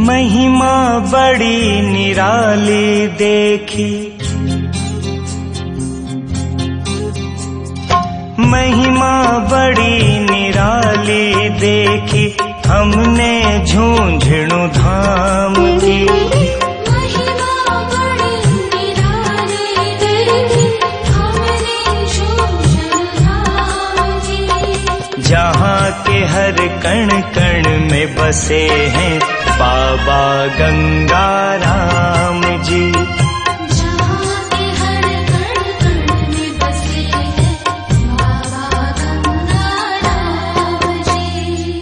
महिमा बड़ी निराली देखी, महिमा बड़ी निराली देखी, हमने झुंझुनू धाम की। महिमा बड़ी निराली देखी, हमने झुंझुनू धाम की। जहाँ के हर कण कण में बसे हैं बाबा गंगाराम जी। जहाँ के हर कण कण में बसे हैं बाबा गंगाराम जी।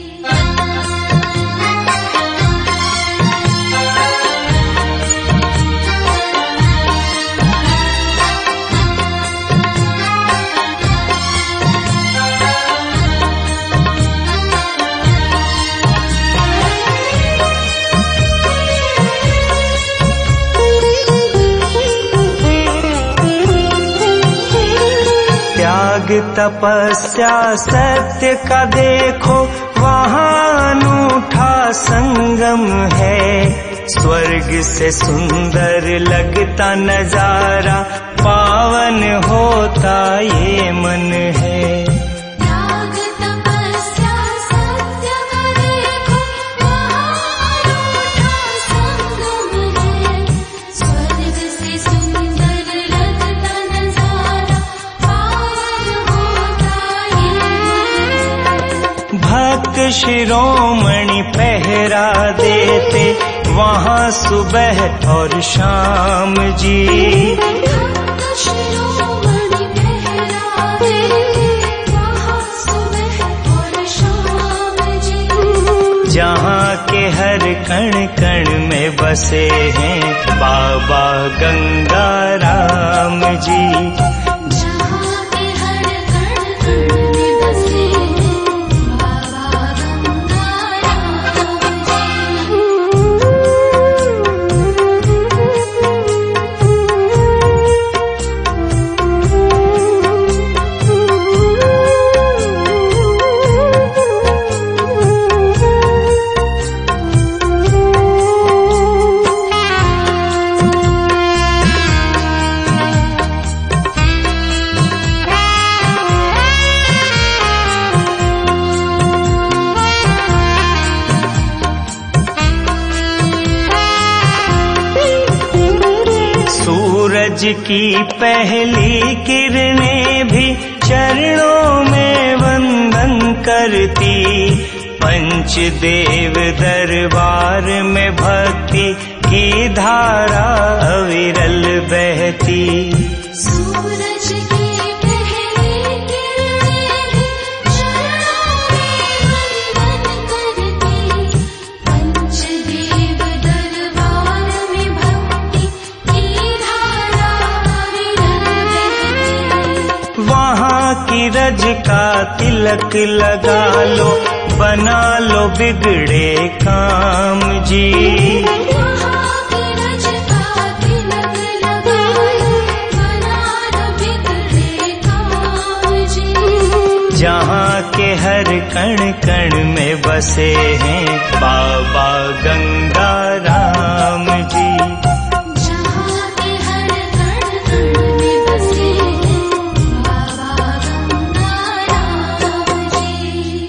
त्याग तपस्या सत्य का देखो, वहाँ अनूठा संगम है। स्वर्ग से सुंदर लगता नजारा, पावन होता ये मन है। त्याग तपस्या सत्य का देखो, वहाँ अनूठा संगम है। स्वर्ग से सुंदर लगता नजारा, पावन होता ये मन। भक्त शिरोमणि पहरा देते, वहाँ सुबह और शाम जी। भक्त शिरोमणि पहरा देते, वहाँ सुबह और शाम जी। जहाँ के हर कण कण में बसे हैं बाबा गंगाराम जी। जहाँ के हर कण कण में बसे हैं बाबा गंगाराम जी। सूरज की पहली किरणें भी चरणों में वंदन करती, पंचदेव दरबार में भक्ति की धारा अविरल बहती। सूरज की पहली किरणें भी चरणों में वंदन करती, पंचदेव दरबार में भक्ति की धारा अविरल बहती। वहाँ की रज का तिलक लगा लो, बना लो बिगड़े काम जी। वहाँ की रज का तिलक लगा लो, बना लो बिगड़े काम जी। जहाँ के हर कण कण में बसे हैं बाबा गंगाराम जी। जहाँ के हर कण कण में बसे हैं बाबा गंगाराम जी।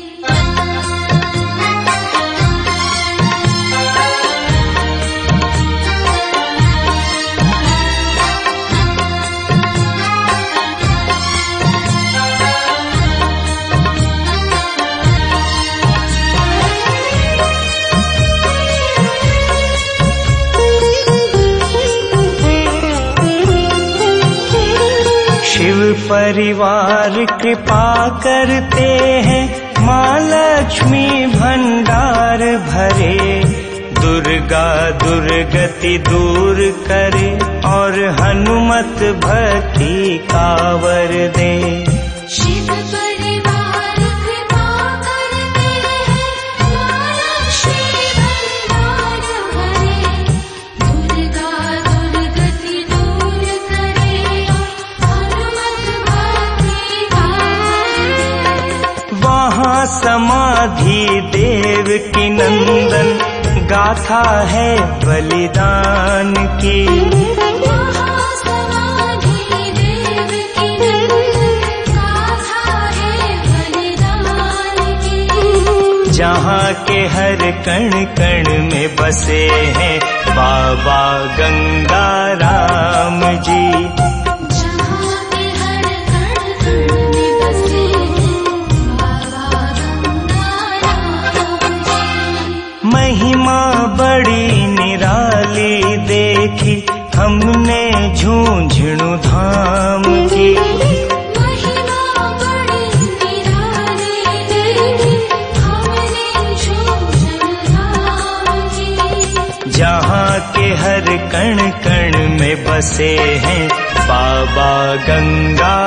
शिव परिवार कृपा करते हैं, माँ लक्ष्मी भंडार भरे। दुर्गा दुर्गति दूर करे, और हनुमत भक्ति कावर दे। शिव परिवार कृपा करते हैं, माँ लक्ष्मी भंडार भरे। दुर्गा दुर्गति दूर करे, हनुमत भक्ति कावर दे। वहाँ समाधि देव की नंदन गाथा है बलिदान की। महासमाधि देव की गाथा है बलिदान की। जहाँ के हर कण कण में बसे हैं बाबा गंगाराम जी। जहाँ के हर कण कण में बसे हैं बाबा गंगाराम जी। महिमा बड़ी निराली देखी हमने झुंझुनू धाम की। महिमा बड़ी निराली देखी हमने झुंझुनू धाम की। जहाँ के हर कण कण में बसे हैं बाबा गंगा